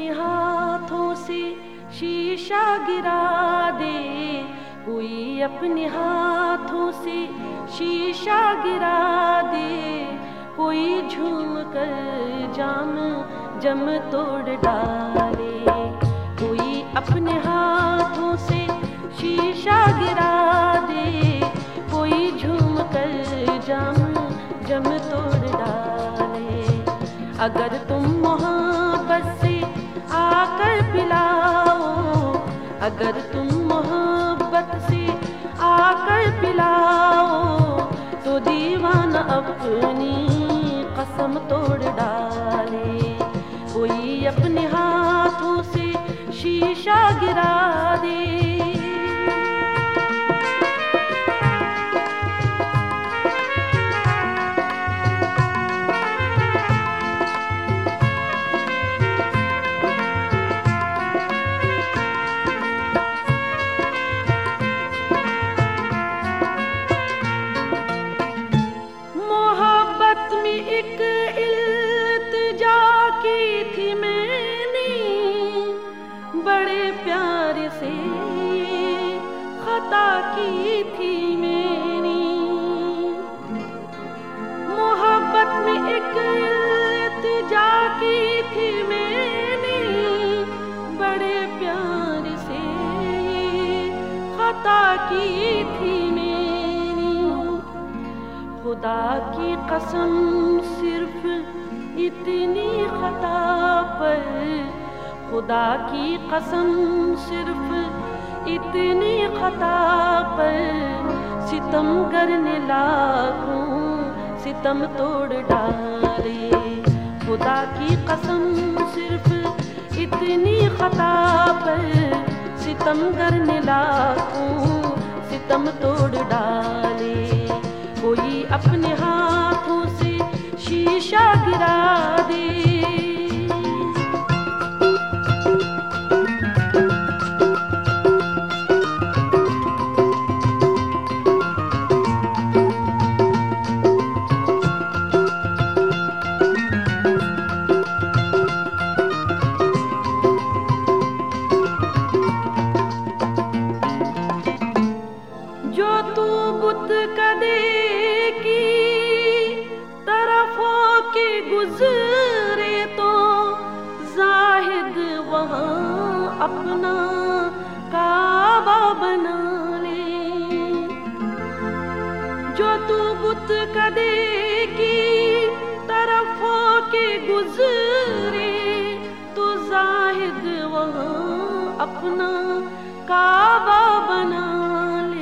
अपने हाथों से शीशा गिरा दे, कोई अपने हाथों से शीशा गिरा दे, कोई झूम कर जाम जम तोड़ डाले, कोई अपने हाथों से शीशा गिरा दे, कोई झूम कर जाम जम तोड़ डाले। अगर तुम मोहब्बत से आकर पिलाओ, अगर तुम मोहब्बत से आकर पिलाओ, तो दीवाना अपनी कसम तोड़ डाले, कोई अपने हाथों से शीशा गिरा दे। एक इल्तिजा की थी मैंने, बड़े प्यार से खता की थी मैंने, मोहब्बत में एक इल्तिजा की थी मैंने, बड़े प्यार से खता की थी मैंने। खुदा की कसम सिर्फ इतनी खता पर, खुदा की कसम सिर्फ इतनी खता पर, सितम करने लाखों सितम तोड़ डाले, खुदा की कसम सिर्फ इतनी खता पर, सितम करने लाखों सितम तोड़ डाले, कोई अपने हाथों से शीशा गिरा दे। जो तू बुत कदे की तरफों के गुजरे, तो जाहिद वहाँ अपना काबा बना ले, जो तू बुत कदे की तरफों के गुजरे, तो जाहिद वहाँ अपना काबा बना ले।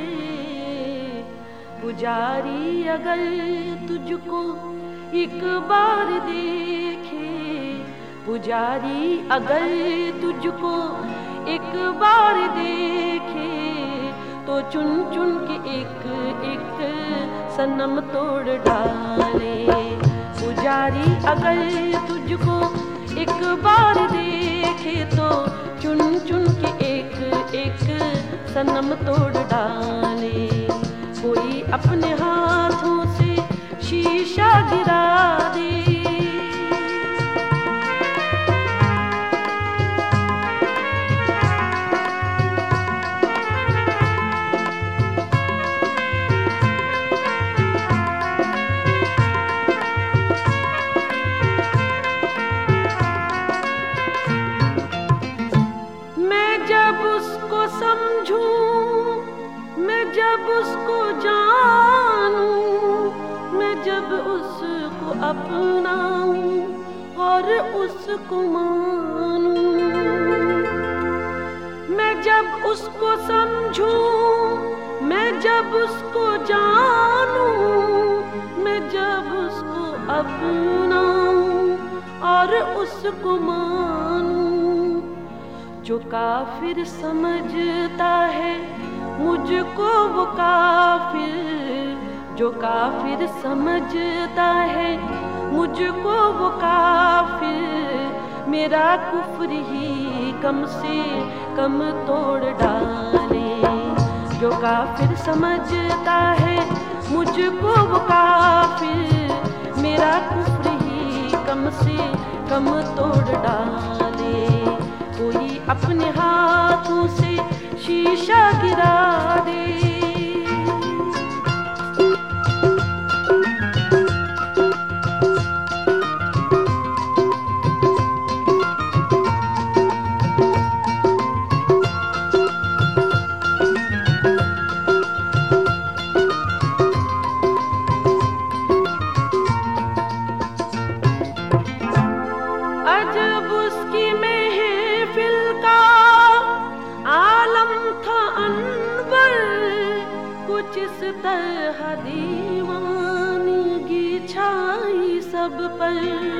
पुजारी अगर तुझको एक बार देखे, पुजारी अगर तुझको एक बार देखे, तो चुन चुन के एक एक सनम तोड़ डाले, पुजारी अगर तुझको एक बार देखे, तो चुन चुन के एक एक सनम तोड़ डाले, कोई अपने हाथों से शीशा गिरा दे। मैं जब उसको समझूं, मैं जब उसको जानूं, मैं जब उसको अपनाऊं और उसको मानूं, मैं जब उसको समझूं, मैं जब उसको जानूं, मैं जब उसको अपनाऊं और उसको मानूं, जो काफिर समझता है मुझको वो काफिर, जो काफिर समझता है मुझको वो काफिर, मेरा कुफ्र ही कम से कम तोड़ डाले, जो काफिर समझता है मुझको वो काफिर, मेरा कुफ्र ही कम से कम तोड़ डाले। अपने हाथों से शीशा गिरा दे। अजब उसकी महफिल का आलम था अनवर, कुछ इस तरह दीवानगी छाई सब पर।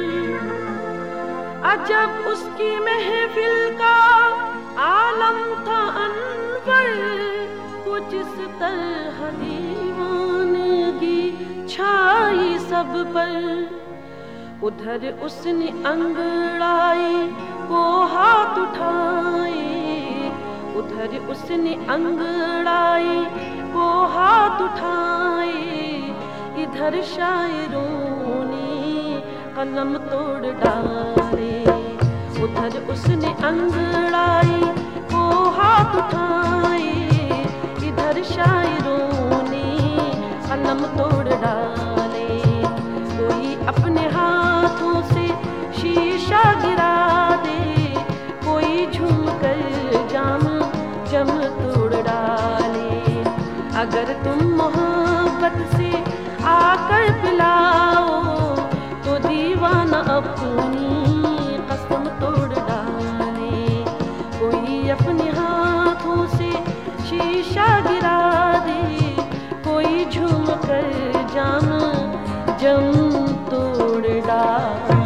अजब उसकी महफिल का आलम था अनवर, कुछ इस तरह दीवानगी छाई सब पर। उधर उसने अंगड़ाई को हाथ उठाए, उधर उसने अंगड़ाई को हाथ उठाए, इधर शायरों ने कलम तोड़ डाले। उधर उसने अंगड़ाई को हाथ उठाए, इधर शायरों ने कलम तोड़ डाले। कोई अपने हाथों से शीशा गिरा दे, कोई झूम कर जाम जम तोड़ डाले। अगर तुम मोहब्बत से आकर पिलाओ तो दीवाना अपनी कसम तोड़ डाले। कोई अपने हाथों से शीशा गिरा दे, कोई झूम कर जाम जम तोड़ डाले।